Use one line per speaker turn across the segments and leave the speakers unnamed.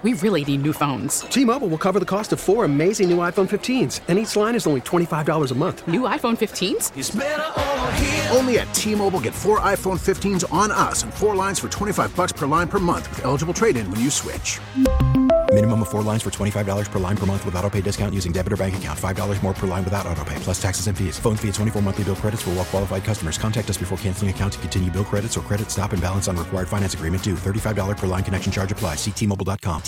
We really need new phones.
T-Mobile will cover the cost of 4 amazing new iPhone 15s, and each line is only $25 a month.
New iPhone 15s?
It's better over here.
Only at T-Mobile, get 4 iPhone 15s on us and 4 lines for $25 per line per month with eligible trade-in when you switch.
Minimum of 4 lines for $25 per line per month with autopay discount using debit or bank account. $5 more per line without autopay, plus taxes and fees. Phone fee at 24 monthly bill credits for well-qualified customers. Contact us before canceling account to continue bill credits or credit stop and balance on required finance agreement due. $35 per line connection charge applies. See T-Mobile.com.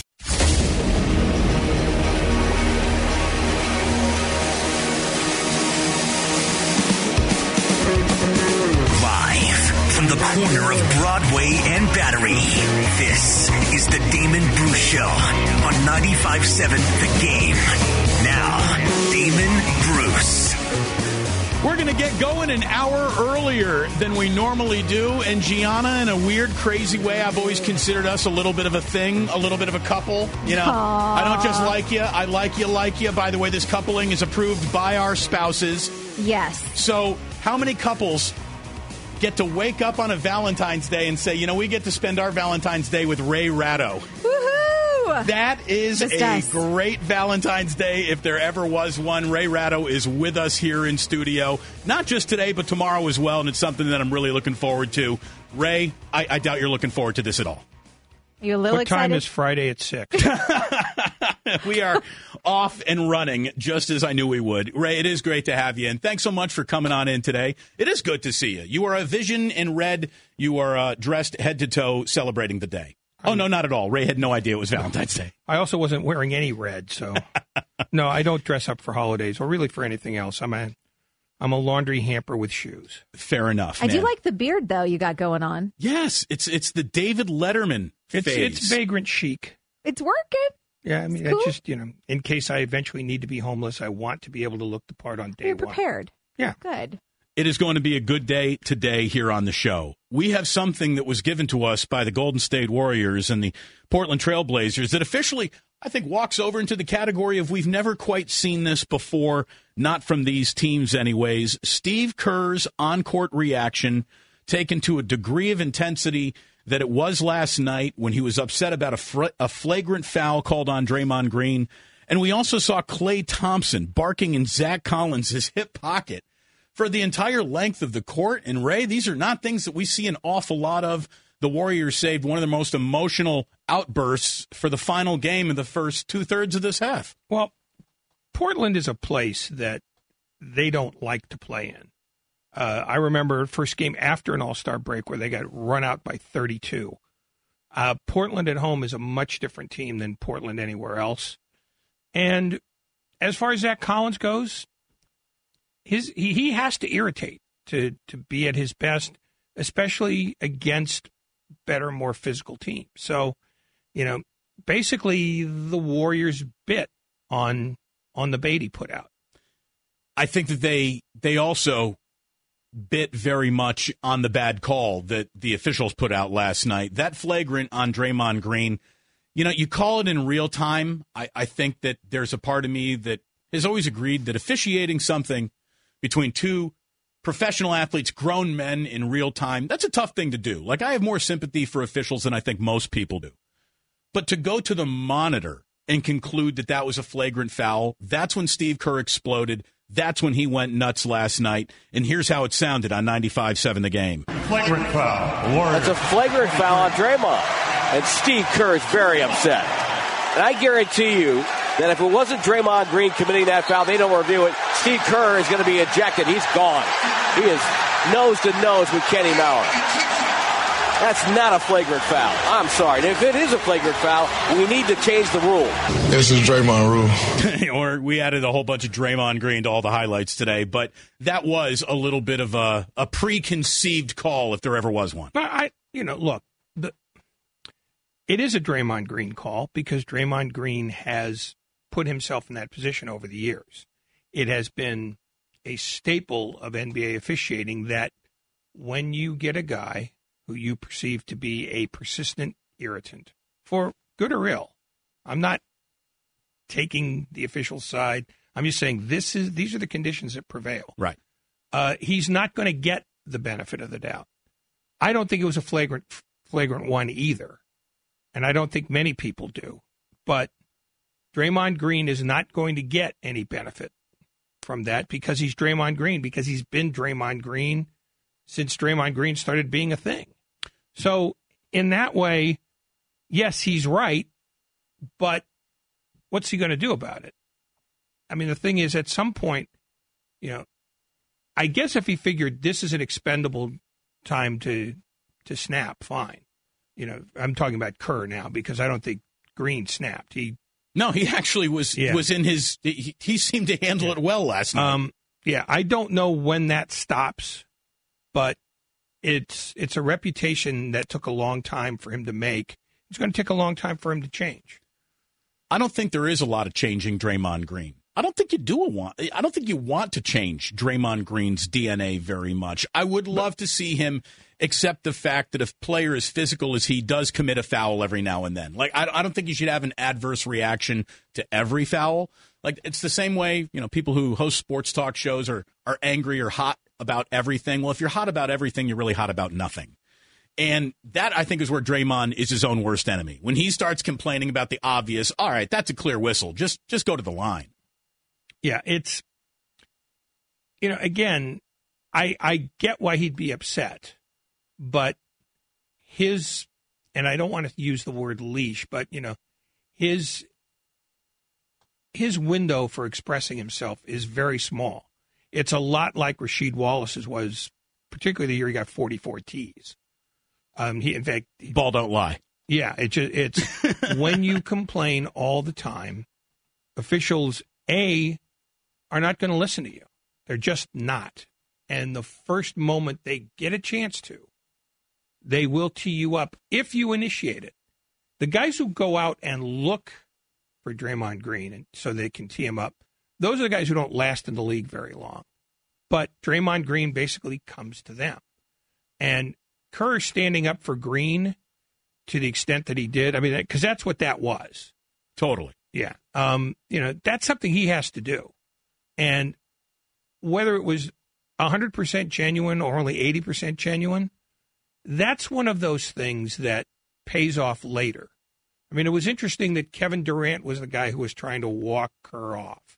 From the corner of Broadway and Battery, this is the Damon Bruce Show on 95.7 The Game. Now, Damon Bruce.
We're going to get going an hour earlier than we normally do. And Gianna, in a weird, crazy way, I've always considered us a little bit of a thing, a little bit of a couple. You know, I don't just like you. I like you. By the way, this coupling is approved by our spouses.
Yes.
So how many couples get to wake up on a Valentine's Day and say, you know, we get to spend our Valentine's Day with Ray Ratto?
Woohoo!
That is a great Valentine's Day if there ever was one. Ray Ratto is with us here in studio, not just today, but tomorrow as well, and it's something that I'm really looking forward to. Ray, I doubt you're looking forward to this at all.
You're a little excited?
What time is Friday at 6?
We are off and running just as I knew we would. Ray, it is great to have you, and thanks so much for coming on in today. It is good to see you. You are a vision in red. You are dressed head to toe celebrating the day. Oh, no, not at all. Ray had no idea it was Valentine's Day.
I also wasn't wearing any red, so no, I don't dress up for holidays or really for anything else. I'm a laundry hamper with shoes.
Fair enough.
I do like the beard, though, you got going on.
Yes, it's the David Letterman phase.
It's vagrant chic.
It's working.
Yeah, I mean,
it's cool.
That's just, in case I eventually need to be homeless, I want to be able to look the part on day
You're
one.
prepared.
Yeah.
Good.
It is going to be a good day today here on the show. We have something that was given to us by the Golden State Warriors and the Portland Trail Blazers that officially, I think, walks over into the category of we've never quite seen this before, not from these teams anyways. Steve Kerr's on-court reaction taken to a degree of intensity that it was last night when he was upset about a flagrant foul called on Draymond Green. And we also saw Klay Thompson barking in Zach Collins' hip pocket for the entire length of the court. And, Ray, these are not things that we see an awful lot of. The Warriors saved one of the most emotional outbursts for the final game in the first two-thirds of this half.
Well, Portland is a place that they don't like to play in. I remember first game after an All-Star break where they got run out by 32. Portland at home is a much different team than Portland anywhere else. And as far as Zach Collins goes, he has to irritate to be at his best, especially against better, more physical teams. So, basically the Warriors bit on the bait he put out.
I think that they also bit very much on the bad call that the officials put out last night. That flagrant on Draymond Green, you call it in real time. I think that there's a part of me that has always agreed that officiating something between two professional athletes, grown men in real time, that's a tough thing to do. Like, I have more sympathy for officials than I think most people do. But to go to the monitor and conclude that that was a flagrant foul, that's when Steve Kerr exploded. That's when he went nuts last night. And here's how it sounded on 95.7 The Game.
Flagrant foul.
That's a flagrant foul on Draymond. And Steve Kerr is very upset. And I guarantee you that if it wasn't Draymond Green committing that foul, they don't review it, Steve Kerr is going to be ejected. He's gone. He is nose to nose with Kenny Mauer. That's not a flagrant foul. I'm sorry. If it is a flagrant foul, we need to change the rule.
This is Draymond rule.
Or we added a whole bunch of Draymond Green to all the highlights today, but that was a little bit of a preconceived call if there ever was one.
But look, it is a Draymond Green call because Draymond Green has put himself in that position over the years. It has been a staple of NBA officiating that when you get a guy who you perceive to be a persistent irritant, for good or ill, I'm not taking the official side. I'm just saying these are the conditions that prevail.
Right.
He's not going to get the benefit of the doubt. I don't think it was a flagrant one either, and I don't think many people do. but Draymond Green is not going to get any benefit from that because he's Draymond Green, because he's been Draymond Green since Draymond Green started being a thing. So in that way, yes, he's right, but what's he going to do about it? I mean, the thing is, at some point, I guess if he figured this is an expendable time to snap, fine. I'm talking about Kerr now because I don't think Green snapped.
No, he actually was in his. He seemed to handle it well last night.
I don't know when that stops, but it's a reputation that took a long time for him to make. It's going to take a long time for him to change.
I don't think there is a lot of changing Draymond Green. I don't think you want to change Draymond Green's DNA very much. I would love to see him accept the fact that if a player as physical as he does commit a foul every now and then. Like, I don't think you should have an adverse reaction to every foul. Like, it's the same way, people who host sports talk shows are angry or hot about everything. Well, if you're hot about everything, you're really hot about nothing. And that, I think, is where Draymond is his own worst enemy. When he starts complaining about the obvious, all right, that's a clear whistle. Just go to the line.
Yeah, it's, again, I get why he'd be upset, but and I don't want to use the word leash, but, his window for expressing himself is very small. It's a lot like Rasheed Wallace's was, particularly the year he got 44 Ts. In fact,
ball don't lie.
Yeah, it's when you complain all the time, officials, are not going to listen to you. They're just not. And the first moment they get a chance to, they will tee you up if you initiate it. The guys who go out and look for Draymond Green and so they can tee him up, those are the guys who don't last in the league very long. But Draymond Green basically comes to them. And Kerr standing up for Green to the extent that he did, I mean, because that's what that was.
Totally.
Yeah. That's something he has to do. And whether it was 100% genuine or only 80% genuine, that's one of those things that pays off later. I mean, it was interesting that Kevin Durant was the guy who was trying to walk Kerr off,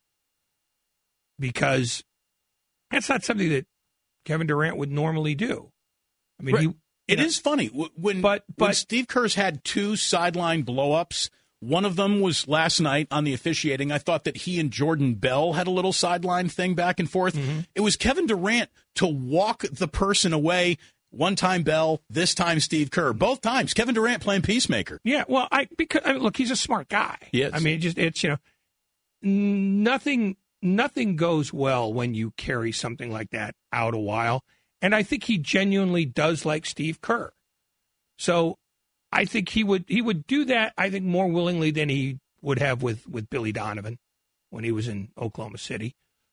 because that's not something that Kevin Durant would normally do. I mean,
right. It is funny. When Steve Kerr's had two sideline blow-ups, one of them was last night on the officiating. I thought that he and Jordan Bell had a little sideline thing back and forth. Mm-hmm. It was Kevin Durant to walk the person away. One time Bell, this time Steve Kerr. Both times Kevin Durant playing peacemaker.
Yeah, well, look, he's a smart guy.
Yes.
I mean, it's nothing goes well when you carry something like that out a while. And I think he genuinely does like Steve Kerr. So I think he would do that, I think, more willingly than he would have with Billy Donovan when he was in Oklahoma City.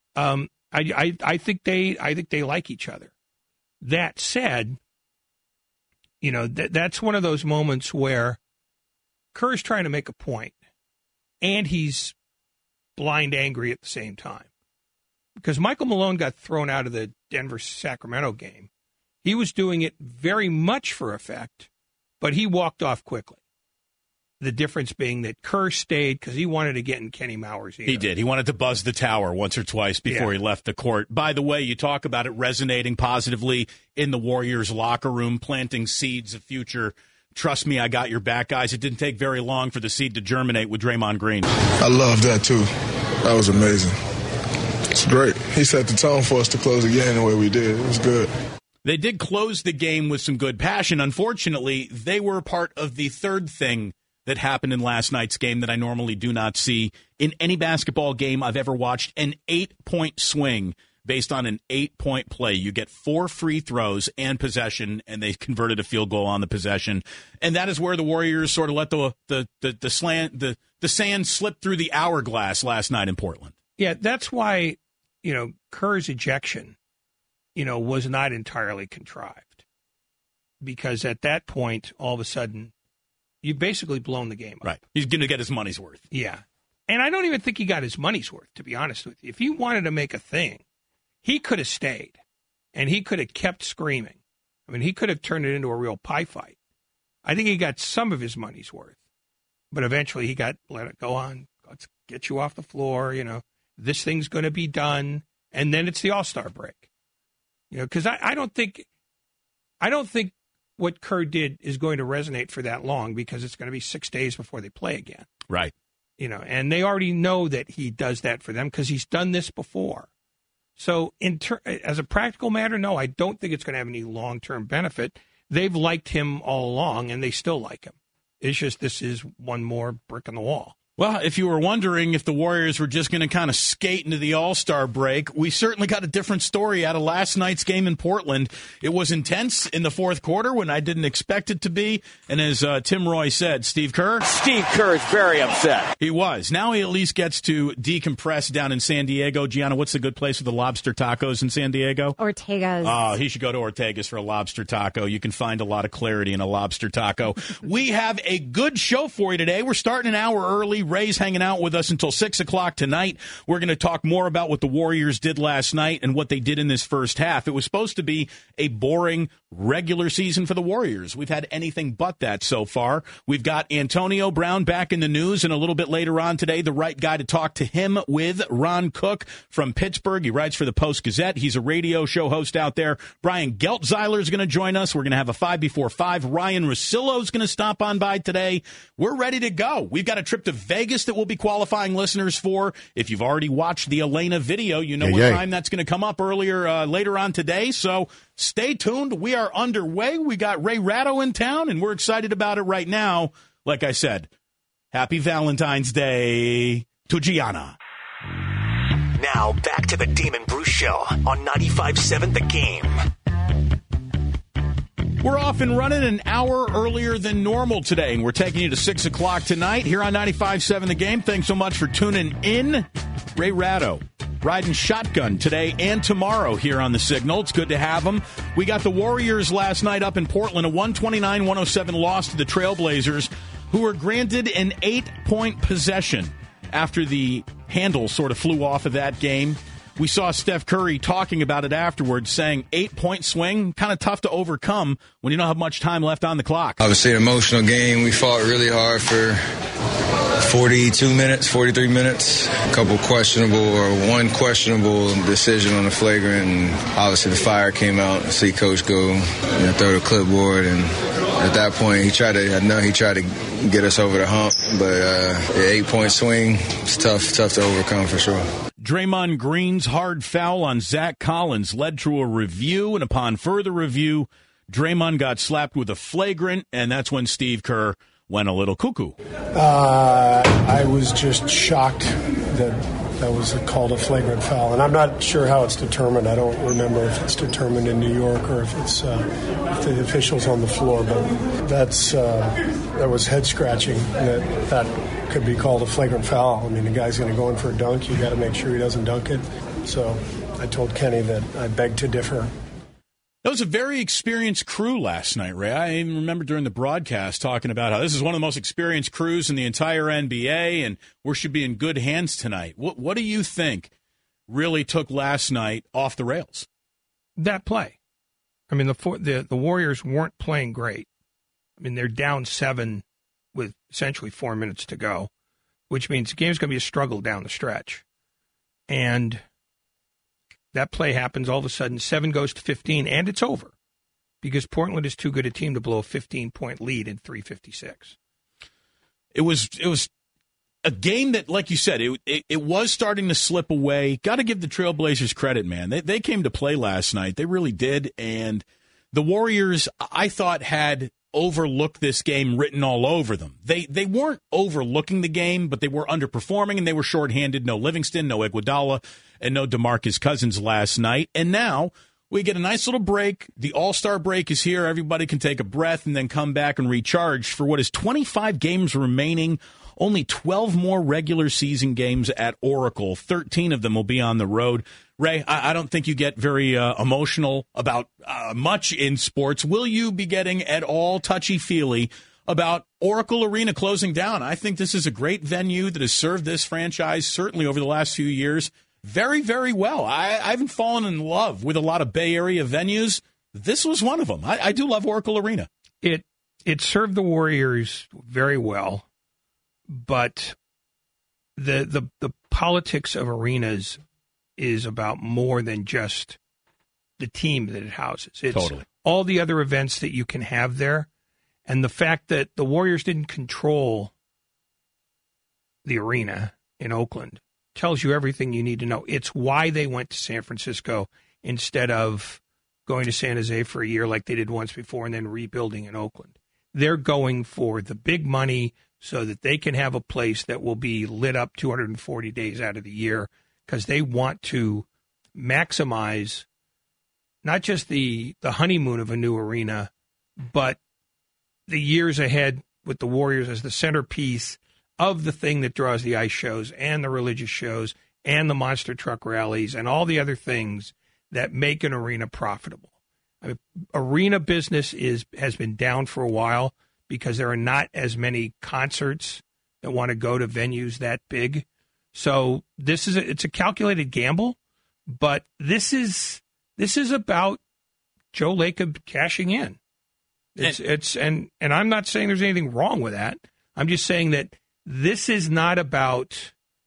I think they like each other. That said, that's one of those moments where Kerr's trying to make a point, and he's blind angry at the same time. Because Michael Malone got thrown out of the Denver-Sacramento game. He was doing it very much for effect, but he walked off quickly. The difference being that Kerr stayed because he wanted to get in Kenny Mauer's ear.
He did. He wanted to buzz the tower once or twice before he left the court. By the way, you talk about it resonating positively in the Warriors locker room, planting seeds of future. Trust me, I got your back, guys. It didn't take very long for the seed to germinate with Draymond Green.
I love that, too. That was amazing. It's great. He set the tone for us to close the game the way we did. It was good.
They did close the game with some good passion. Unfortunately, they were part of the third thing that happened in last night's game that I normally do not see in any basketball game I've ever watched. An 8-point swing based on an 8-point play. You get 4 free throws and possession, and they converted a field goal on the possession. And that is where the Warriors sort of let the sand slip through the hourglass last night in Portland.
Yeah, that's why, Kerr's ejection, was not entirely contrived. Because at that point, all of a sudden, you've basically blown the game up.
Right. He's going to get his money's worth.
Yeah. And I don't even think he got his money's worth, to be honest with you. If he wanted to make a thing, he could have stayed. And he could have kept screaming. I mean, he could have turned it into a real pie fight. I think he got some of his money's worth. but eventually he let it go on. Let's get you off the floor. This thing's going to be done. And then it's the All-Star break. Because I don't think what Kerr did is going to resonate for that long, because it's going to be 6 days before they play again.
Right.
And they already know that he does that for them because he's done this before. So as a practical matter, no, I don't think it's going to have any long-term benefit. They've liked him all along, and they still like him. It's just this is one more brick in the wall.
Well, if you were wondering if the Warriors were just going to kind of skate into the All-Star break, we certainly got a different story out of last night's game in Portland. It was intense in the fourth quarter when I didn't expect it to be. And as Tim Roy said, Steve Kerr
is very upset.
He was. Now he at least gets to decompress down in San Diego. Gianna, what's the good place for the lobster tacos in San Diego?
Ortega's.
Oh, he should go to Ortega's for a lobster taco. You can find a lot of clarity in a lobster taco. We have a good show for you today. We're starting an hour early. Ray's hanging out with us until 6 o'clock tonight. We're going to talk more about what the Warriors did last night and what they did in this first half. It was supposed to be a boring regular season for the Warriors. We've had anything but that so far. We've got Antonio Brown back in the news, and a little bit later on today, the right guy to talk to him with, Ron Cook from Pittsburgh. He writes for the Post-Gazette. He's a radio show host out there. Brian Geltzeiler is going to join us. We're going to have a 5 before 5. Ryan Russillo is going to stop on by today. We're ready to go. We've got a trip to Vegas that we'll be qualifying listeners for. If you've already watched the Elena video, you know what time that's going to come up later on today. So stay tuned. We are underway. We got Ray Ratto in town, and we're excited about it right now. Like I said, happy Valentine's Day to Gianna.
Now back to the Damon Bruce Show on 95.7 The Game.
We're off and running an hour earlier than normal today, and we're taking you to 6 o'clock tonight here on 95.7 The Game. Thanks so much for tuning in. Ray Ratto riding shotgun today and tomorrow here on The Signal. It's good to have him. We got the Warriors last night up in Portland, a 129-107 loss to the Trailblazers, who were granted an 8-point possession after the handle sort of flew off of that game. We saw Steph Curry talking about it afterwards, saying 8-point swing, kind of tough to overcome when you don't have much time left on the clock.
Obviously an emotional game. We fought really hard for 42 minutes, 43 minutes. One questionable decision on the flagrant, and obviously the fire came out. I see Coach go, throw the clipboard, and at that point he tried to get us over the hump, but the 8-point swing is tough to overcome for sure.
Draymond Green's hard foul on Zach Collins led to a review, and upon further review, Draymond got slapped with a flagrant, and that's when Steve Kerr went a little cuckoo.
I was just shocked that was called a flagrant foul, and I'm not sure how it's determined. I don't remember if it's determined in New York or if it's if the official's on the floor, but that was head scratching. That could be called a flagrant foul. I mean, the guy's going to go in for a dunk. You got to make sure he doesn't dunk it. So I told Kenny that I beg to differ.
That was a very experienced crew last night, Ray. I even remember during the broadcast talking about how this is one of the most experienced crews in the entire NBA, and we should be in good hands tonight. What do you think really took last night off the rails?
That play. I mean, the Warriors weren't playing great. I mean, they're down 7 with essentially 4 minutes to go, which means the game's going to be a struggle down the stretch. And that play happens, all of a sudden 7 goes to 15, and it's over because Portland is too good a team to blow a 15-point lead in 3:56.
It was a game that, like you said, it was starting to slip away. Got to give the Trailblazers credit, man. They came to play last night. They really did. And the Warriors, I thought, had overlooked this game written all over them. They weren't overlooking the game, but they were underperforming, and they were shorthanded. No Livingston, no Iguodala, and no DeMarcus Cousins last night. And now we get a nice little break. The All-Star break is here. Everybody can take a breath and then come back and recharge for what is 25 games remaining. Only 12 more regular season games at Oracle. 13 of them will be on the road. Ray, I don't think you get very emotional about much in sports. Will you be getting at all touchy-feely about Oracle Arena closing down? I think this is a great venue that has served this franchise, certainly over the last few years, very, very well. I haven't fallen in love with a lot of Bay Area venues. This was one of them. I do love Oracle Arena.
It served the Warriors very well. but the politics of arenas is about more than just the team that it houses. It's
Totally.
all the other events that you can have there, and the fact that the Warriors didn't control the arena in Oakland tells you everything you need to know. It's why they went to San Francisco instead of going to San Jose for a year like they did once before and then rebuilding in Oakland. They're going for the big money so that they can have a place that will be lit up 240 days out of the year, because they want to maximize not just the honeymoon of a new arena, but the years ahead with the Warriors as the centerpiece of the thing that draws the ice shows and the religious shows and the monster truck rallies and all the other things that make an arena profitable. I mean, arena business has been down for a while because there are not as many concerts that want to go to venues that big. So it's a calculated gamble, but this is about Joe Lacob cashing in. And I'm not saying there's anything wrong with that. I'm just saying that this is not about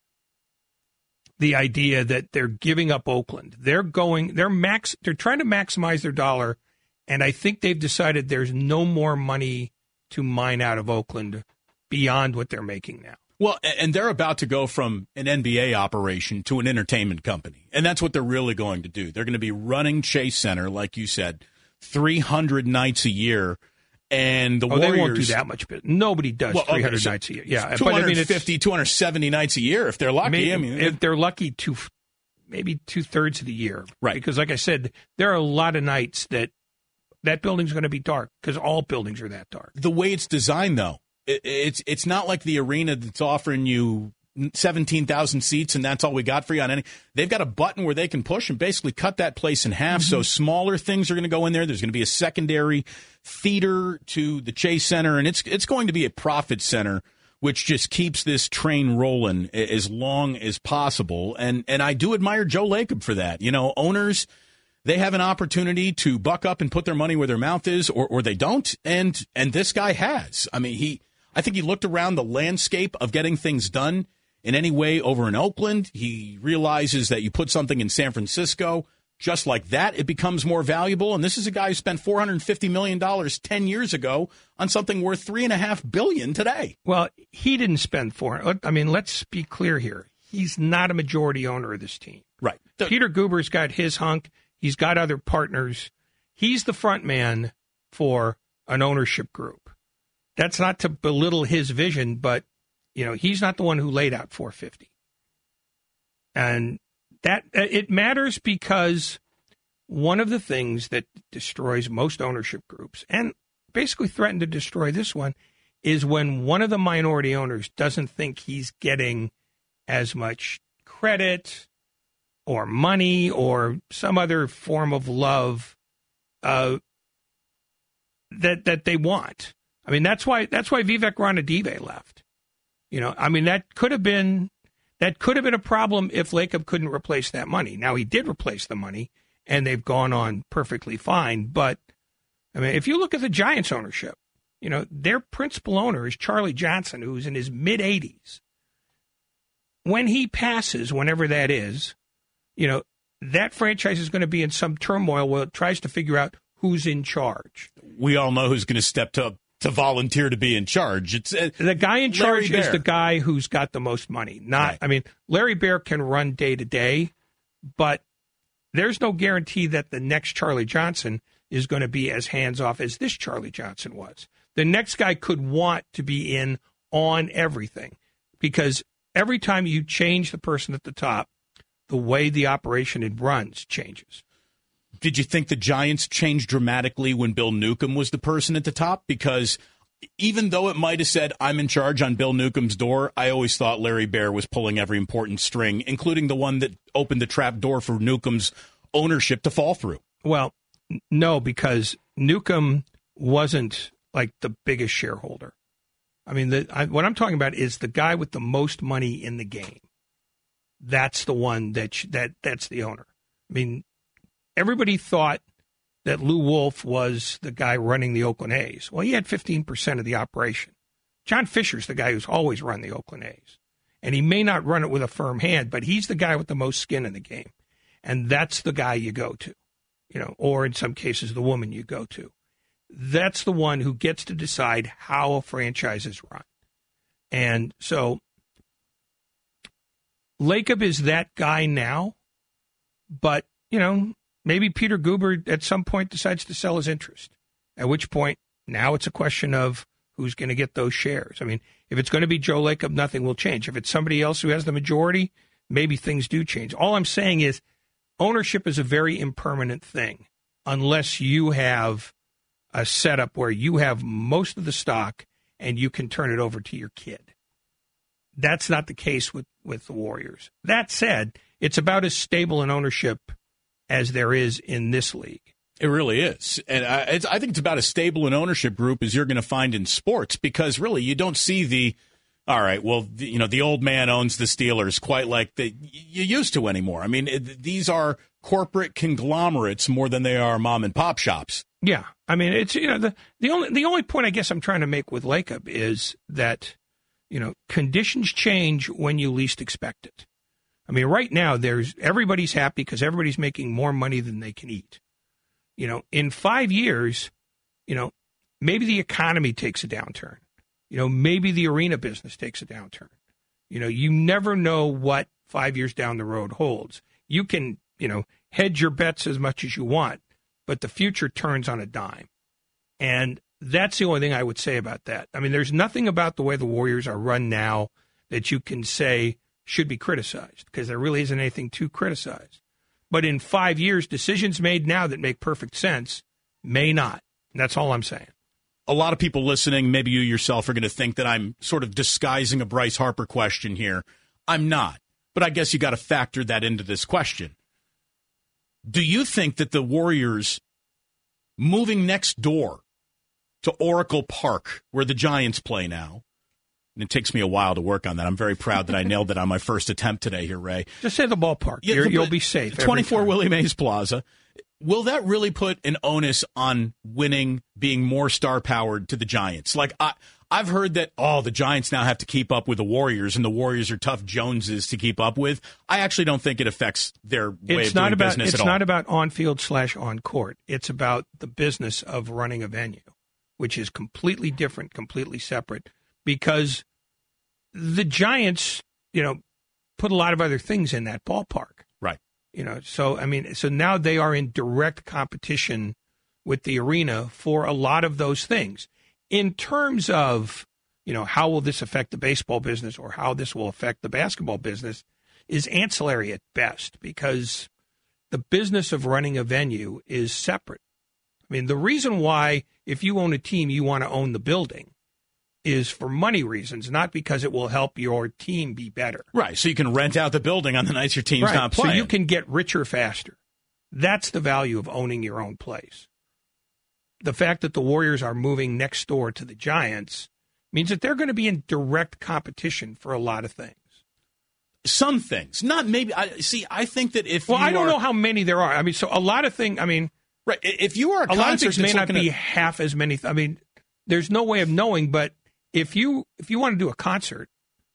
the idea that they're giving up Oakland. They're trying to maximize their dollar, and I think they've decided there's no more money to mine out of Oakland beyond what they're making now.
Well, and they're about to go from an NBA operation to an entertainment company, and that's what they're really going to do. They're going to be running Chase Center, like you said, 300 nights a year. And the Warriors...
they won't do that much. But nobody does 300 nights a year. Yeah,
250, 270 nights a year if they're lucky.
If they're lucky, maybe 2/3 of the year.
Right.
Because like I said, there are a lot of nights that building's going to be dark, because all buildings are that dark.
The way it's designed, though, it's not like the arena that's offering you 17,000 seats and that's all we got for you on any. They've got a button where they can push and basically cut that place in half. So smaller things are going to go in there. There's going to be a secondary feeder to the Chase Center, and it's going to be a profit center, which just keeps this train rolling as long as possible. And I do admire Joe Lacob for that. You know, owners, they have an opportunity to buck up and put their money where their mouth is, or they don't. And this guy has. I mean, I think he looked around the landscape of getting things done in any way over in Oakland. He realizes that you put something in San Francisco, just like that, it becomes more valuable. And this is a guy who spent $450 million 10 years ago on something worth $3.5 billion today.
Well, he didn't spend let's be clear here. He's not a majority owner of this team.
Right.
Peter Guber's got his hunk. He's got other partners. He's the front man for an ownership group. That's not to belittle his vision, but he's not the one who laid out 450. And that it matters, because one of the things that destroys most ownership groups, and basically threatened to destroy this one, is when one of the minority owners doesn't think he's getting as much credit or money or some other form of love that they want. I mean, that's why Vivek Ranadive left. That could have been a problem if Lacob couldn't replace that money. Now, he did replace the money, and they've gone on perfectly fine. But, if you look at the Giants' ownership, their principal owner is Charlie Johnson, who's in his mid-80s. When he passes, whenever that is, that franchise is going to be in some turmoil while it tries to figure out who's in charge.
We all know who's going to step up to volunteer to be in charge. It's
the guy in charge is the guy who's got the most money. Larry Baer can run day to day, but there's no guarantee that the next Charlie Johnson is going to be as hands off as this Charlie Johnson was. The next guy could want to be in on everything, because every time you change the person at the top, the way the operation it runs changes.
Did you think the Giants changed dramatically when Bill Newcomb was the person at the top? Because even though it might have said, I'm in charge on Bill Newcomb's door, I always thought Larry Baer was pulling every important string, including the one that opened the trap door for Newcomb's ownership to fall through.
Well, no, because Newcomb wasn't like the biggest shareholder. What I'm talking about is the guy with the most money in the game. That's the one that's the owner. Everybody thought that Lou Wolf was the guy running the Oakland A's. Well, he had 15% of the operation. John Fisher's the guy who's always run the Oakland A's. And he may not run it with a firm hand, but he's the guy with the most skin in the game. And that's the guy you go to, or in some cases, the woman you go to. That's the one who gets to decide how a franchise is run. And so Lacob is that guy now, but, maybe Peter Guber at some point decides to sell his interest, at which point now it's a question of who's going to get those shares. I mean, if it's going to be Joe Lacob, nothing will change. If it's somebody else who has the majority, maybe things do change. All I'm saying is ownership is a very impermanent thing unless you have a setup where you have most of the stock and you can turn it over to your kid. That's not the case with the Warriors. That said, it's about as stable an ownership as there is in this league.
It really is. And I think it's about as stable an ownership group as you're going to find in sports, because really you don't see the old man owns the Steelers quite like you used to anymore. I mean, these are corporate conglomerates more than they are mom and pop shops.
Yeah. I mean, it's, the only point I guess I'm trying to make with Lacob is that, conditions change when you least expect it. I mean, right now everybody's happy because everybody's making more money than they can eat. In 5 years, maybe the economy takes a downturn. Maybe the arena business takes a downturn. You never know what 5 years down the road holds. You can, hedge your bets as much as you want, but the future turns on a dime. And that's the only thing I would say about that. I mean, there's nothing about the way the Warriors are run now that you can say should be criticized, because there really isn't anything to criticize. But in 5 years, decisions made now that make perfect sense may not. And that's all I'm saying.
A lot of people listening, maybe you yourself, are going to think that I'm sort of disguising a Bryce Harper question here. I'm not. But I guess you got to factor that into this question. Do you think that the Warriors moving next door to Oracle Park, where the Giants play now, and it takes me a while to work on that. I'm very proud that I nailed it on my first attempt today here, Ray.
Just say the ballpark. You'll be safe.
24 Willie Mays Plaza. Will that really put an onus on winning being more star-powered to the Giants? Like, I've heard that, the Giants now have to keep up with the Warriors, and the Warriors are tough Joneses to keep up with. I actually don't think it affects their way of doing business at all.
It's not about on-field / on-court. It's about the business of running a venue, which is completely different, completely separate, because the Giants, put a lot of other things in that ballpark.
Right.
So now they are in direct competition with the arena for a lot of those things. In terms of, how will this affect the baseball business or how this will affect the basketball business is ancillary at best, because the business of running a venue is separate. I mean, the reason why, if you own a team, you want to own the building is for money reasons, not because it will help your team be better.
Right, so you can rent out the building on the nights your team's not playing.
So you can get richer faster. That's the value of owning your own place. The fact that the Warriors are moving next door to the Giants means that they're going to be in direct competition for a lot of things.
Some things. Not maybe. I think that if
I don't know how many there are. I mean, so a lot of things,
right, if you are
a lot of things may not be half as many. There's no way of knowing, but if you want to do a concert,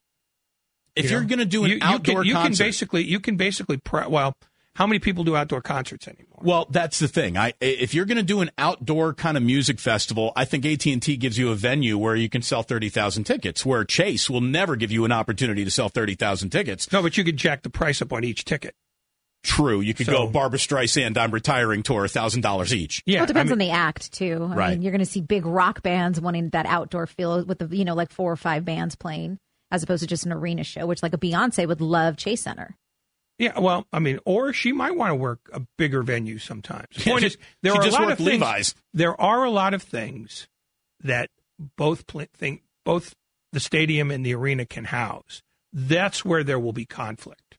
you're going to do an outdoor concert,
you can basically how many people do outdoor concerts anymore?
Well, that's the thing. If you're going to do an outdoor kind of music festival, I think AT&T gives you a venue where you can sell 30,000 tickets, where Chase will never give you an opportunity to sell 30,000 tickets.
No, but you could jack the price up on each ticket.
True. You could go Barbra Streisand, I'm retiring tour, $1,000 each.
Yeah. Well, it depends on the act, too. I mean, you're going to see big rock bands wanting that outdoor feel with the, like 4 or 5 bands playing, as opposed to just an arena show, which like a Beyonce would love Chase Center.
Yeah, well, or she might want to work a bigger venue sometimes. The point is, there are a lot of things.
Levi's.
There are a lot of things that both the stadium and the arena can house. That's where there will be conflict.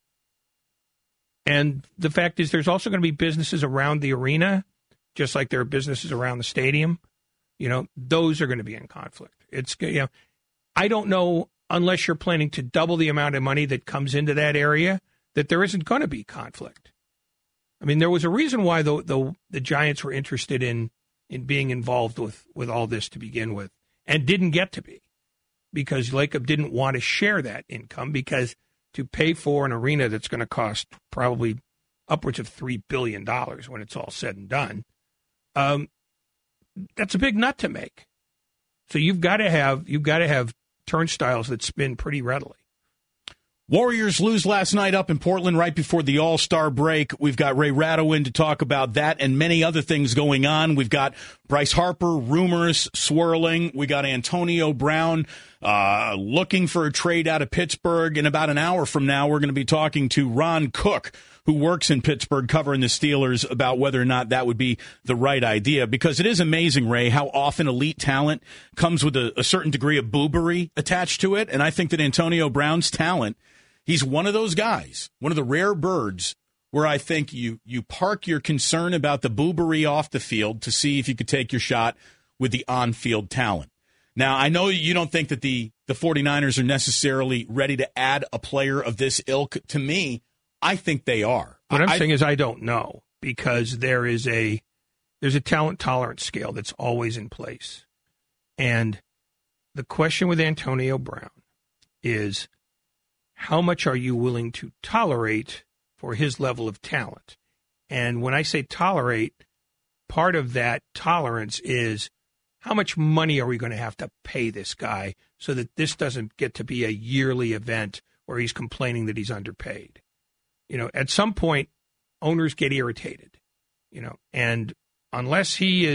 And the fact is, there's also going to be businesses around the arena, just like there are businesses around the stadium. Those are going to be in conflict. I don't know, unless you're planning to double the amount of money that comes into that area, that there isn't going to be conflict. I mean, there was a reason why the Giants were interested in being involved with all this to begin with, and didn't get to be. because Lacob didn't want to share that income, because to pay for an arena that's going to cost probably upwards of $3 billion when it's all said and done, that's a big nut to make. So you've got to have turnstiles that spin pretty readily.
Warriors lose last night up in Portland right before the All-Star break. We've got Ray Ratto in to talk about that and many other things going on. We've got Bryce Harper, rumors swirling. We got Antonio Brown looking for a trade out of Pittsburgh. In about an hour from now, we're going to be talking to Ron Cook, who works in Pittsburgh covering the Steelers, about whether or not that would be the right idea. Because it is amazing, Ray, how often elite talent comes with a certain degree of boobery attached to it. And I think that Antonio Brown's talent, he's one of those guys, one of the rare birds where I think you park your concern about the boobery off the field to see if you could take your shot with the on-field talent. Now, I know you don't think that the 49ers are necessarily ready to add a player of this ilk. To me, I think they are.
What I'm saying is I don't know, because there's a talent tolerance scale that's always in place. And the question with Antonio Brown is, how much are you willing to tolerate for his level of talent? And when I say tolerate, part of that tolerance is, how much money are we going to have to pay this guy so that this doesn't get to be a yearly event where he's complaining that he's underpaid? You know, at some point, owners get irritated, you know, and unless he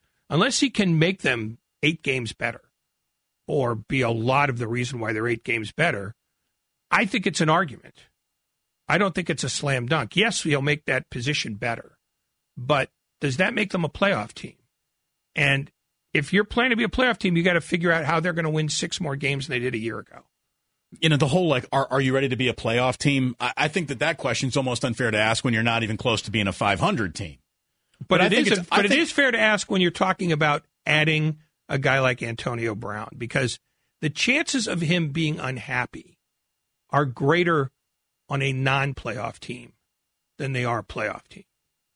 can make them 8 games better, or be a lot of the reason why they're 8 games better, I think it's an argument. I don't think it's a slam dunk. Yes, he'll make that position better, but does that make them a playoff team? And if you're planning to be a playoff team, you got to figure out how they're going to win 6 more games than they did a year ago.
You know, the whole, like, are you ready to be a playoff team? I think that question is almost unfair to ask when you're not even close to being a 500 team.
But it is fair to ask when you're talking about adding a guy like Antonio Brown, because the chances of him being unhappy are greater on a non-playoff team than they are a playoff team.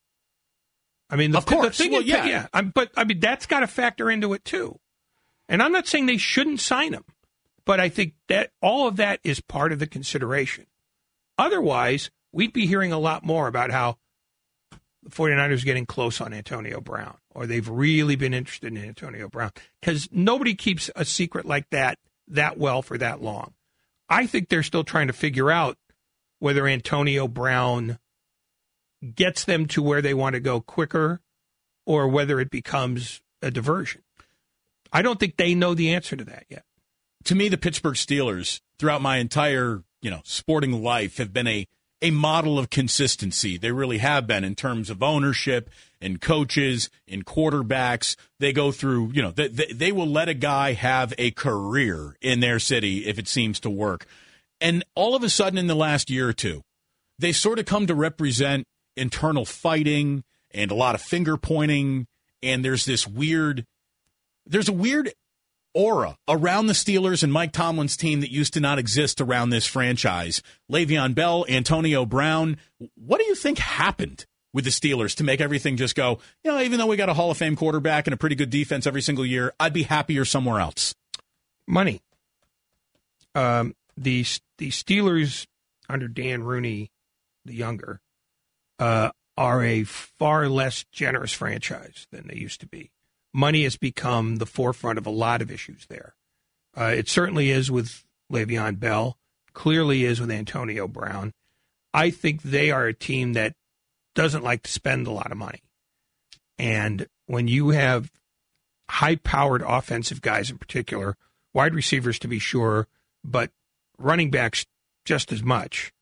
I mean,
of course.
The thing is, yeah. But I mean, that's got to factor into it too. And I'm not saying they shouldn't sign him, but I think that all of that is part of the consideration. Otherwise, we'd be hearing a lot more about how the 49ers are getting close on Antonio Brown, or they've really been interested in Antonio Brown, because nobody keeps a secret like that well for that long. I think they're still trying to figure out whether Antonio Brown gets them to where they want to go quicker, or whether it becomes a diversion. I don't think they know the answer to that yet.
To me, the Pittsburgh Steelers, throughout my entire, sporting life, have been a model of consistency. They really have been, in terms of ownership and coaches and quarterbacks. They go through, they will let a guy have a career in their city if it seems to work. And all of a sudden, in the last year or two, they sort of come to represent internal fighting and a lot of finger pointing. And there's a weird aura around the Steelers and Mike Tomlin's team that used to not exist around this franchise. Le'Veon Bell, Antonio Brown. What do you think happened with the Steelers to make everything just go, even though we got a Hall of Fame quarterback and a pretty good defense every single year, I'd be happier somewhere else?
Money. The Steelers under Dan Rooney, the younger, are a far less generous franchise than they used to be. Money has become the forefront of a lot of issues there. It certainly is with Le'Veon Bell, clearly is with Antonio Brown. I think they are a team that doesn't like to spend a lot of money. And when you have high-powered offensive guys in particular, wide receivers to be sure, but running backs just as much,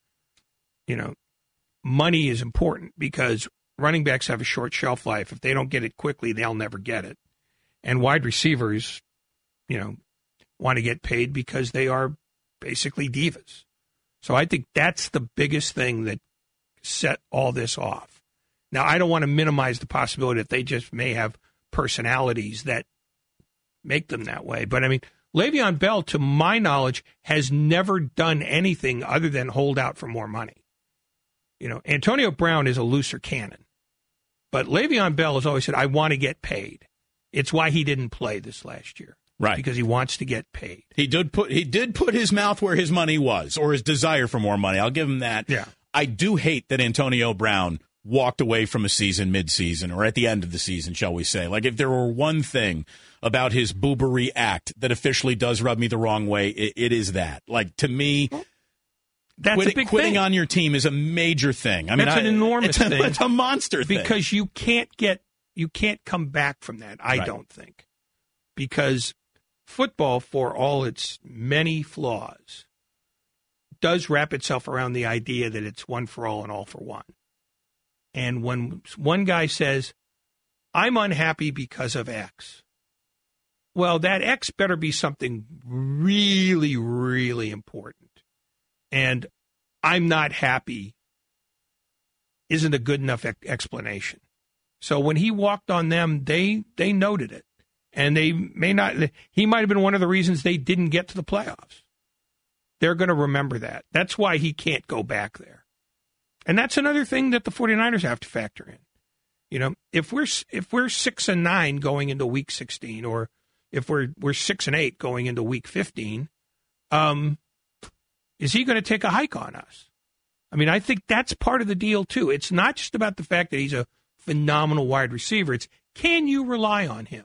money is important, because running backs have a short shelf life. If they don't get it quickly, they'll never get it. And wide receivers, want to get paid because they are basically divas. So I think that's the biggest thing that set all this off. Now, I don't want to minimize the possibility that they just may have personalities that make them that way. But, Le'Veon Bell, to my knowledge, has never done anything other than hold out for more money. Antonio Brown is a looser cannon. But Le'Veon Bell has always said, I want to get paid. It's why he didn't play this last year.
Right.
Because he wants to get paid.
He did put his mouth where his money was, or his desire for more money. I'll give him that.
Yeah.
I do hate that Antonio Brown walked away from a season mid-season, or at the end of the season, shall we say. Like, if there were one thing about his boobery act that officially does rub me the wrong way, it is that. Like, to me,
that's a big
quitting
thing.
on your team is a major thing. I mean,
that's an enormous thing.
It's a monster thing.
Because you can't come back from that, I don't think. Because football, for all its many flaws, does wrap itself around the idea that it's one for all and all for one. And when one guy says, I'm unhappy because of X, well, that X better be something really, really important. And I'm not happy isn't a good enough explanation. So when he walked on them, they noted it. And he might have been one of the reasons they didn't get to the playoffs. They're going to remember that. That's why he can't go back there. And that's another thing that the 49ers have to factor in. You know, if we're 6-9 going into week 16, or if we're 6-8 going into week 15, is he going to take a hike on us? I mean, I think that's part of the deal too. It's not just about the fact that he's a phenomenal wide receiver. It's, can you rely on him?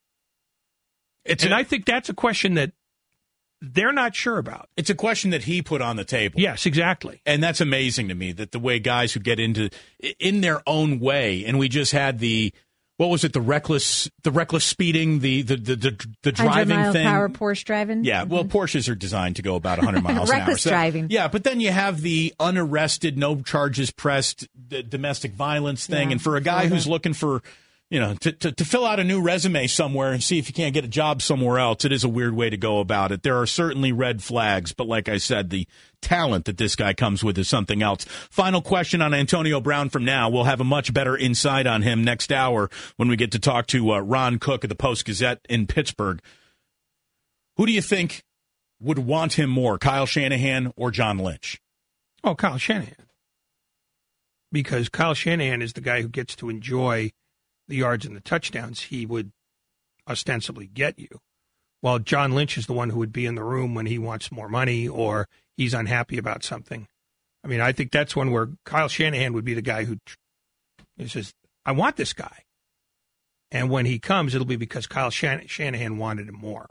I think that's a question that they're not sure about.
It's a question that he put on the table.
Yes, exactly.
And that's amazing to me, that the way guys who get into in their own way, and we just had the reckless speeding, the driving
100-mile
thing.
power Porsche driving.
Yeah, well, Porsches are designed to go about 100 miles an hour.
Reckless driving.
Yeah, but then you have the unarrested, no charges pressed, the domestic violence thing, and for a guy who's looking for, you know, to fill out a new resume somewhere and see if you can't get a job somewhere else, it is a weird way to go about it. There are certainly red flags, but like I said, the talent that this guy comes with is something else. Final question on Antonio Brown from now. We'll have a much better insight on him next hour when we get to talk to Ron Cook of the Post-Gazette in Pittsburgh. Who do you think would want him more, Kyle Shanahan or John Lynch?
Oh, Kyle Shanahan. Because Kyle Shanahan is the guy who gets to enjoy the yards and the touchdowns he would ostensibly get you, while John Lynch is the one who would be in the room when he wants more money or he's unhappy about something. I mean, I think that's one where Kyle Shanahan would be the guy who says, I want this guy. And when he comes, it'll be because Kyle Shanahan wanted him more.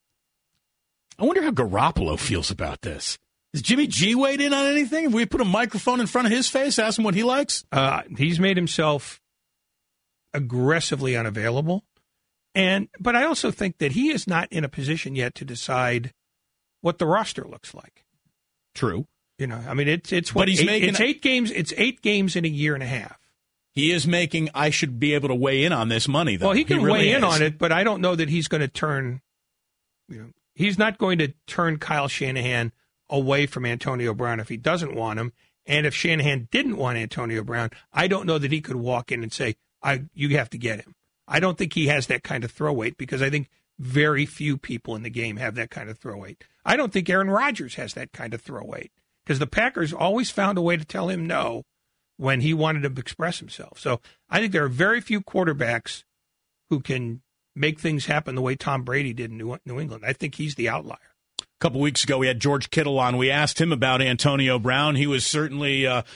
I wonder how Garoppolo feels about this. Has Jimmy G weighed in on anything? Have we put a microphone in front of his face, ask him what he likes?
He's made himself aggressively unavailable, but I also think that he is not in a position yet to decide what the roster looks like.
True.
You know, I mean, it's what,
but he's making
it's 8 games. It's 8 games in a year and a half.
He is making. I should be able to weigh in on this money, though.
Well, he can
really
weigh in on it, but I don't know that he's going to turn. You know, he's not going to turn Kyle Shanahan away from Antonio Brown if he doesn't want him. And if Shanahan didn't want Antonio Brown, I don't know that he could walk in and say, you have to get him. I don't think he has that kind of throw weight, because I think very few people in the game have that kind of throw weight. I don't think Aaron Rodgers has that kind of throw weight, because the Packers always found a way to tell him no when he wanted to express himself. So I think there are very few quarterbacks who can make things happen the way Tom Brady did in New England. I think he's the outlier.
A couple weeks ago, we had George Kittle on. We asked him about Antonio Brown. He was certainly I'm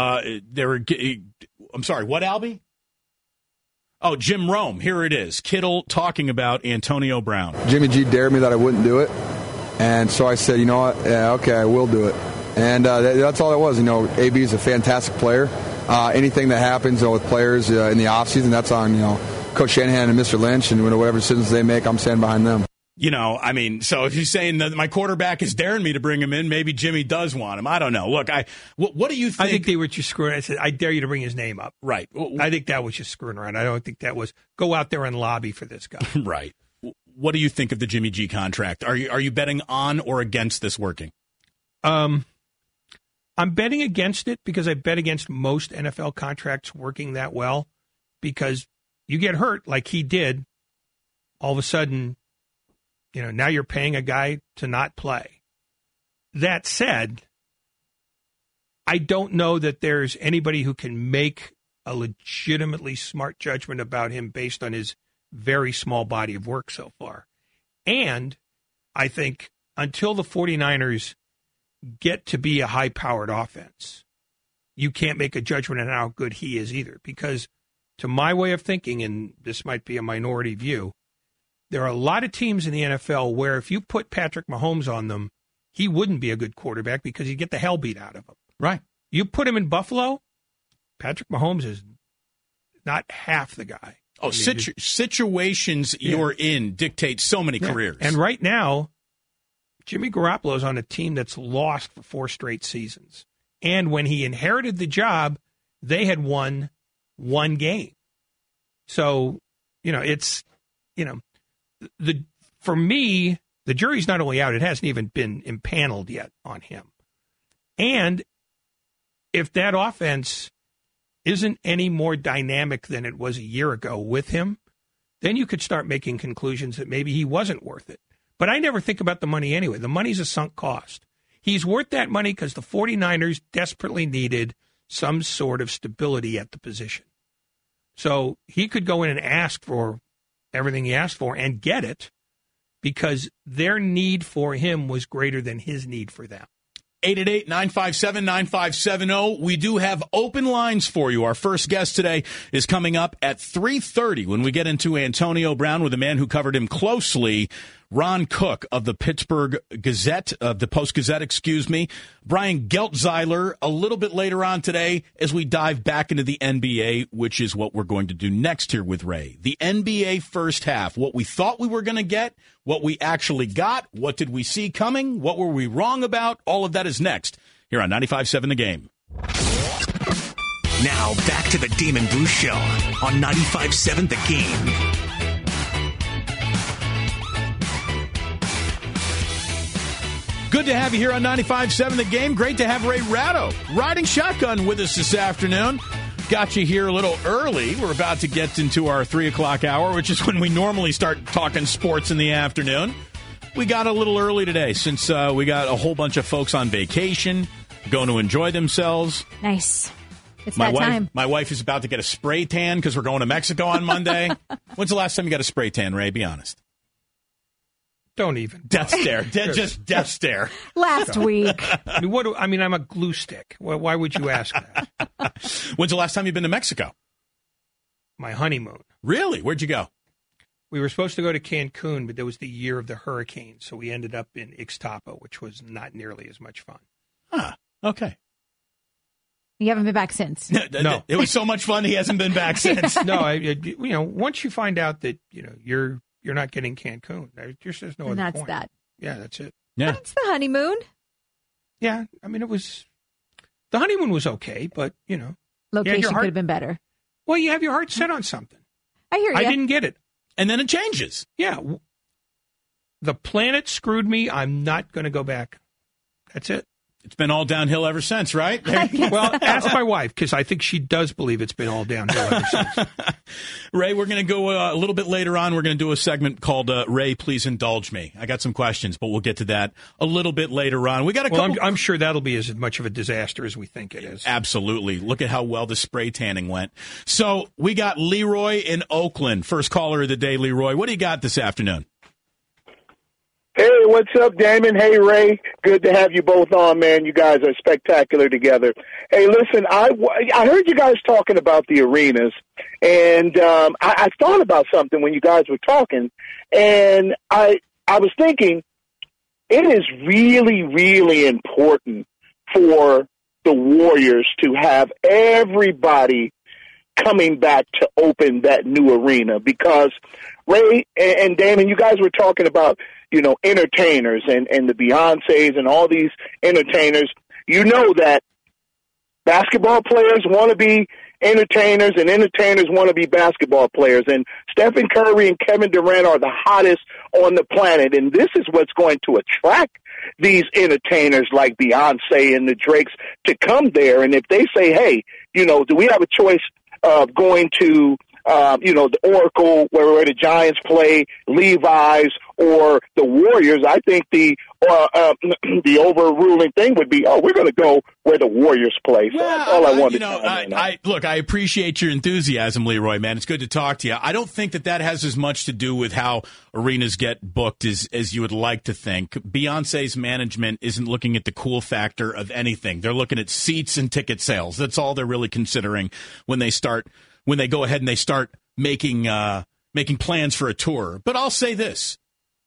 sorry, what, Albie? Oh, Jim Rome. Here it is. Kittle talking about Antonio Brown.
Jimmy G dared me that I wouldn't do it. And so I said, you know what? Yeah, okay, I will do it. And that's all it was. You know, AB is a fantastic player. Anything that happens with players in the offseason, that's on, you know, Coach Shanahan and Mr. Lynch. And whatever decisions they make, I'm standing behind them.
You know, I mean, so if he's saying that my quarterback is daring me to bring him in, maybe Jimmy does want him. I don't know. Look, what do you think?
I think they were just screwing. I said, I dare you to bring his name up.
Right.
I think that was just screwing around. I don't think that was go out there and lobby for this guy.
Right. What do you think of the Jimmy G contract? Are you betting on or against this working?
I'm betting against it, because I bet against most NFL contracts working that well, because you get hurt like he did, all of a sudden, you know, now you're paying a guy to not play. That said, I don't know that there's anybody who can make a legitimately smart judgment about him based on his very small body of work so far. And I think until the 49ers get to be a high-powered offense, you can't make a judgment on how good he is either. Because to my way of thinking, and this might be a minority view, there are a lot of teams in the NFL where if you put Patrick Mahomes on them, he wouldn't be a good quarterback because he'd get the hell beat out of him.
Right.
You put him in Buffalo, Patrick Mahomes is not half the guy.
Oh, situations you're in dictate so many careers.
And right now, Jimmy Garoppolo's on a team that's lost for 4 straight seasons. And when he inherited the job, they had won 1 game. So, for me, the jury's not only out, it hasn't even been impaneled yet on him. And if that offense isn't any more dynamic than it was a year ago with him, then you could start making conclusions that maybe he wasn't worth it. But I never think about the money anyway. The money's a sunk cost. He's worth that money because the 49ers desperately needed some sort of stability at the position. So he could go in and ask for everything he asked for and get it because their need for him was greater than his need for them.
888-957-9570. We do have open lines for you. Our first guest today is coming up at 3:30 when we get into Antonio Brown with a man who covered him closely, Ron Cook of the Pittsburgh Gazette, of the Post-Gazette, excuse me. Brian Geltzeiler a little bit later on today as we dive back into the NBA, which is what we're going to do next here with Ray. The NBA first half, what we thought we were going to get, what we actually got, what did we see coming, what were we wrong about, all of that is next here on 95.7 The Game.
Now back to the Damon Bruce Show on 95.7 The Game.
Good to have you here on 95.7 The Game. Great to have Ray Ratto riding shotgun with us this afternoon. Got you here a little early. We're about to get into our 3 o'clock hour, which is when we normally start talking sports in the afternoon. We got a little early today since we got a whole bunch of folks on vacation, going to enjoy themselves.
Nice. It's
my
that
wife,
time.
My wife is about to get a spray tan because we're going to Mexico on Monday. When's the last time you got a spray tan, Ray? Be honest.
Don't even.
Death stare. Just death stare.
Last week.
I'm a glue stick. Why would you ask that?
When's the last time you've been to Mexico?
My honeymoon.
Really? Where'd you go?
We were supposed to go to Cancun, but there was the year of the hurricane, so we ended up in Ixtapa, which was not nearly as much fun.
Okay.
You haven't been back since.
No.
It was so much fun, he hasn't been back since.
No, once you find out that, you're not getting Cancun, there's just no
and
other
that's
point.
that.
Yeah, that's it.
Yeah.
But it's the honeymoon.
Yeah, the honeymoon was okay, but,
Location could have been better.
Well, you have your heart set on something.
I hear you.
I didn't get it.
And then it changes.
Yeah. The planet screwed me. I'm not going to go back. That's it.
It's been all downhill ever since, right?
Well, ask my wife, because I think she does believe it's been all downhill ever since.
Ray, we're going to go a little bit later on. We're going to do a segment called Ray, Please Indulge Me. I got some questions, but we'll get to that a little bit later on. We got a couple.
I'm sure that'll be as much of a disaster as we think it is.
Absolutely. Look at how well the spray tanning went. So we got Leroy in Oakland. First caller of the day, Leroy. What do you got this afternoon?
Hey, what's up, Damon? Hey, Ray. Good to have you both on, man. You guys are spectacular together. Hey, listen, I heard you guys talking about the arenas, and I thought about something when you guys were talking, and I was thinking it is really, really important for the Warriors to have everybody coming back to open that new arena, because Ray and Damon, you guys were talking about, entertainers and the Beyoncés and all these entertainers. You know that basketball players want to be entertainers and entertainers want to be basketball players. And Stephen Curry and Kevin Durant are the hottest on the planet. And this is what's going to attract these entertainers like Beyonce and the Drakes to come there. And if they say, hey, do we have a choice of going to the Oracle, where the Giants play, Levi's, or the Warriors, I think the overruling thing would be, we're going to go where the Warriors play. So that's all I wanted to
look, I appreciate your enthusiasm, Leroy, man. It's good to talk to you. I don't think that has as much to do with how arenas get booked as you would like to think. Beyonce's management isn't looking at the cool factor of anything. They're looking at seats and ticket sales. That's all they're really considering when they go ahead and they start making plans for a tour. But I'll say this.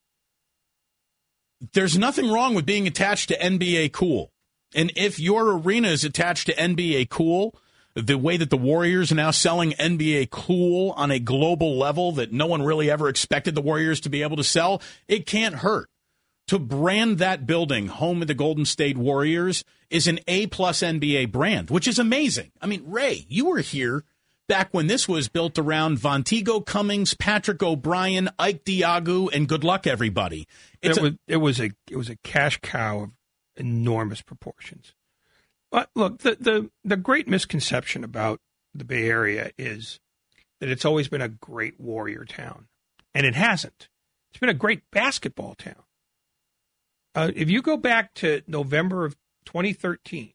There's nothing wrong with being attached to NBA Cool. And if your arena is attached to NBA Cool, the way that the Warriors are now selling NBA Cool on a global level that no one really ever expected the Warriors to be able to sell, it can't hurt. To brand that building home of the Golden State Warriors is an A-plus NBA brand, which is amazing. I mean, Ray, you were here back when this was built around Vonteego Cummings, Patrick O'Brien, Ike Diagu, and good luck, everybody.
It was a cash cow of enormous proportions. But look, the great misconception about the Bay Area is that it's always been a great Warrior town, and it hasn't. It's been a great basketball town. If you go back to November of 2013,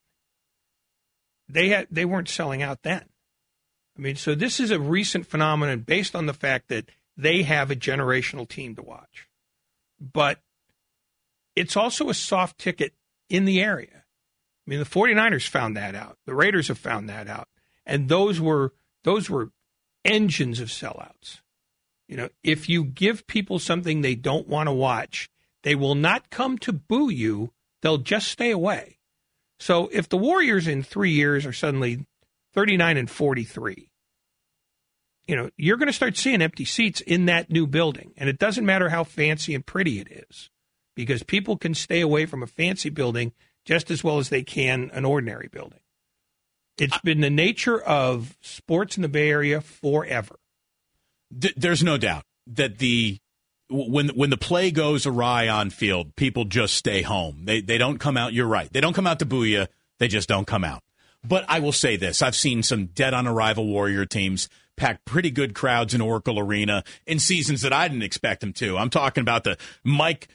they weren't selling out then. I mean, so this is a recent phenomenon based on the fact that they have a generational team to watch. But it's also a soft ticket in the area. I mean, the 49ers found that out. The Raiders have found that out. And those were engines of sellouts. If you give people something they don't want to watch, they will not come to boo you. They'll just stay away. So if the Warriors in 3 years are suddenly 39-43, you're going to start seeing empty seats in that new building. And it doesn't matter how fancy and pretty it is, because people can stay away from a fancy building just as well as they can an ordinary building. It's been the nature of sports in the Bay Area forever.
There's no doubt that when the play goes awry on field, people just stay home. They don't come out. You're right. They don't come out to boo you. They just don't come out. But I will say this. I've seen some dead-on-arrival Warrior teams pack pretty good crowds in Oracle Arena in seasons that I didn't expect them to. I'm talking about the Mike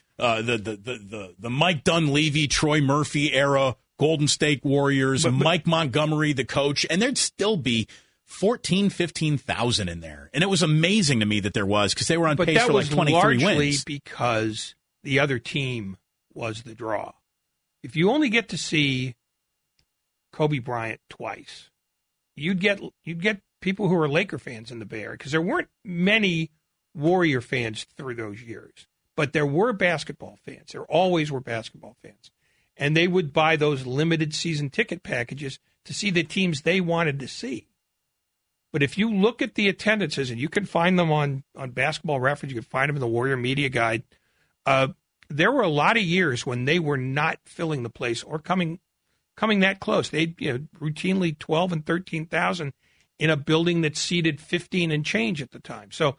Dunleavy, Troy Murphy era Golden State Warriors, Mike Montgomery, the coach, and there'd still be 15,000 in there. And it was amazing to me that there was, because they were on pace for like 23 wins.
But that was largely because the other team was the draw. If you only get to see Kobe Bryant twice, you'd get people who are Laker fans in the Bay Area, because there weren't many Warrior fans through those years. But there were basketball fans. There always were basketball fans. And they would buy those limited season ticket packages to see the teams they wanted to see. But if you look at the attendances, and you can find them on Basketball Reference, you can find them in the Warrior Media Guide, there were a lot of years when they were not filling the place or coming that close. They routinely 12 and 13,000 in a building that seated 15 and change at the time. So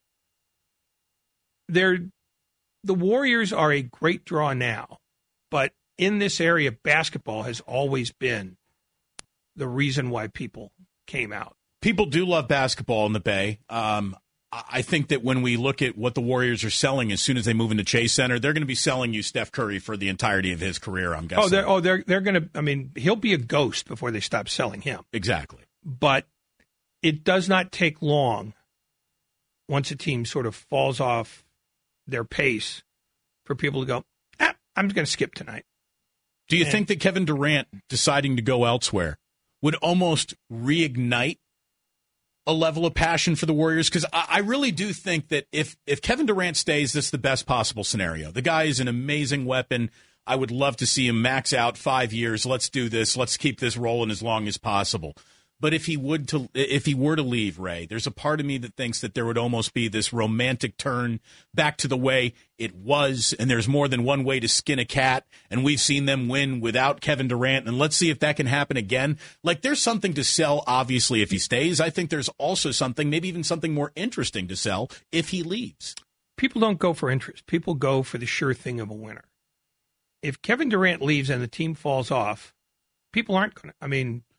the Warriors are a great draw now, but in this area, basketball has always been the reason why people came out.
People do love basketball in the Bay. I think that when we look at what the Warriors are selling as soon as they move into Chase Center, they're going to be selling you Steph Curry for the entirety of his career, I'm guessing.
They're going to, I mean, he'll be a ghost before they stop selling him.
Exactly.
But it does not take long once a team sort of falls off their pace for people to go, I'm going to skip tonight.
Do you think that Kevin Durant deciding to go elsewhere would almost reignite a level of passion for the Warriors? Because I really do think that if Kevin Durant stays, this is the best possible scenario. The guy is an amazing weapon. I would love to see him max out 5 years. Let's do this. Let's keep this rolling as long as possible. But if he were to leave, Ray, there's a part of me that thinks that there would almost be this romantic turn back to the way it was, and there's more than one way to skin a cat, and we've seen them win without Kevin Durant, and let's see if that can happen again. Like, there's something to sell, obviously, if he stays. I think there's also something, maybe even something more interesting to sell if he leaves.
People don't go for interest. People go for the sure thing of a winner. If Kevin Durant leaves and the team falls off, people aren't going to, I mean,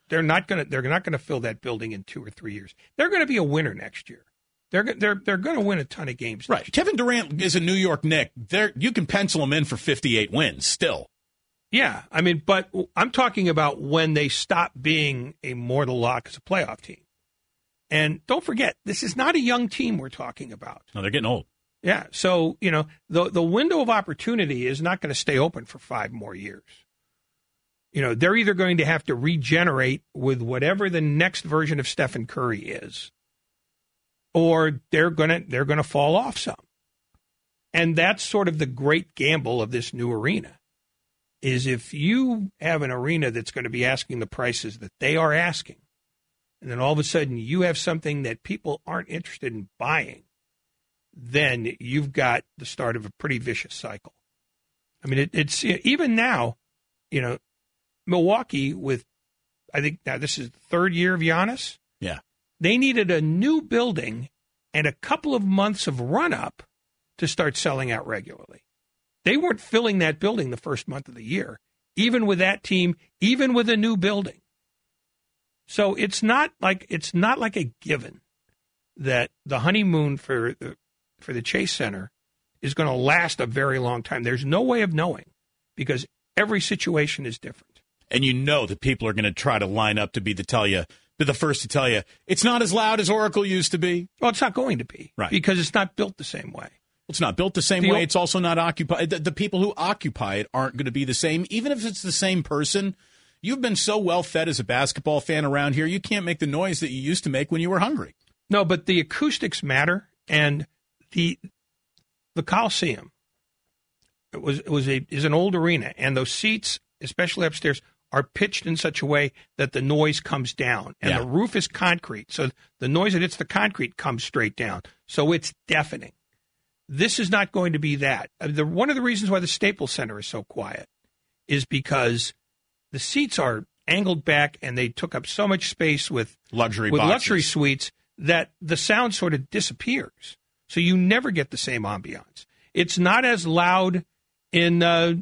They're not going to fill that building in 2 or 3 years. They're going to be a winner next year. They're going to win a ton of games.
Right. Kevin Durant is a New York Knick. You can pencil him in for 58 wins still.
Yeah, I mean, but I'm talking about when they stop being a mortal lock as a playoff team. And don't forget, this is not a young team we're talking about.
No, they're getting old.
Yeah, so, the window of opportunity is not going to stay open for 5 more years. They're either going to have to regenerate with whatever the next version of Stephen Curry is, or they're gonna fall off some. And that's sort of the great gamble of this new arena, is if you have an arena that's going to be asking the prices that they are asking, and then all of a sudden you have something that people aren't interested in buying, then you've got the start of a pretty vicious cycle. I mean, it's even now, Milwaukee with, I think now this is the 3rd year of Giannis.
Yeah.
They needed a new building and a couple of months of run-up to start selling out regularly. They weren't filling that building the first month of the year, even with that team, even with a new building. So it's not like a given that the honeymoon for the Chase Center is going to last a very long time. There's no way of knowing because every situation is different.
And that people are going to try to line up to be the first to tell you it's not as loud as Oracle used to be.
Well, it's not going to be,
right?
Because it's not built the same way.
It's not built the same way. It's also not occupied. The people who occupy it aren't going to be the same, even if it's the same person. You've been so well fed as a basketball fan around here, you can't make the noise that you used to make when you were hungry.
No, but the acoustics matter, and the Coliseum is an old arena, and those seats, especially upstairs, are pitched in such a way that the noise comes down, and the roof is concrete, so the noise that hits the concrete comes straight down, so it's deafening. This is not going to be that. One of the reasons why the Staples Center is so quiet is because the seats are angled back and they took up so much space with luxury suites that the sound sort of disappears. So you never get the same ambiance. It's not as loud in, at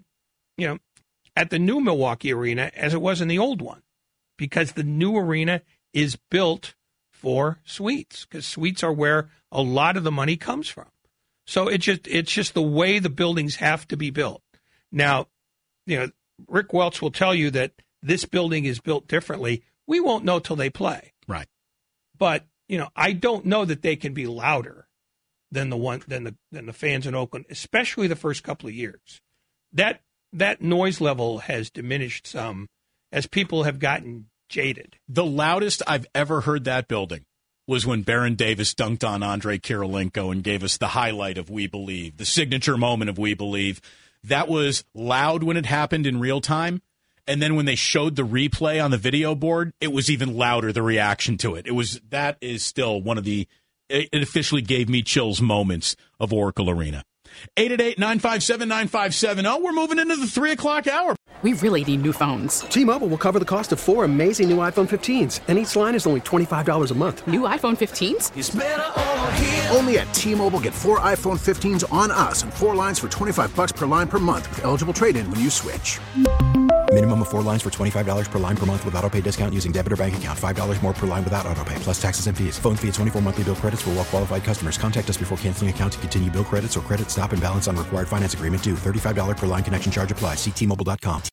the new Milwaukee arena as it was in the old one because the new arena is built for suites because suites are where a lot of the money comes from. So it's just the way the buildings have to be built. Now, Rick Welch will tell you that this building is built differently. We won't know till they play.
Right.
But, I don't know that they can be louder than the fans in Oakland, especially the first couple of years. That noise level has diminished some as people have gotten jaded.
The loudest I've ever heard that building was when Baron Davis dunked on Andrei Kirilenko and gave us the highlight of We Believe, the signature moment of We Believe. That was loud when it happened in real time. And then when they showed the replay on the video board, it was even louder, the reaction to it. That is still one of it officially gave me chills moments of Oracle Arena. 888-957-9570. We're moving into the 3 o'clock hour.
We really need new phones.
T-Mobile will cover the cost of 4 amazing new iPhone 15s, and each line is only $25 a month.
New iPhone 15s?
It's better over here. Only at T-Mobile, get 4 iPhone 15s on us and 4 lines for $25 per line per month with eligible trade-in when you switch.
Minimum of 4 lines for $25 per line per month with autopay discount using debit or bank account. $5 more per line without autopay, plus taxes and fees. Phone fee at 24 monthly bill credits for well-qualified customers. Contact us before canceling account to continue bill credits or credit stop and balance on required finance agreement due. $35 per line connection charge applies. See T-Mobile.com.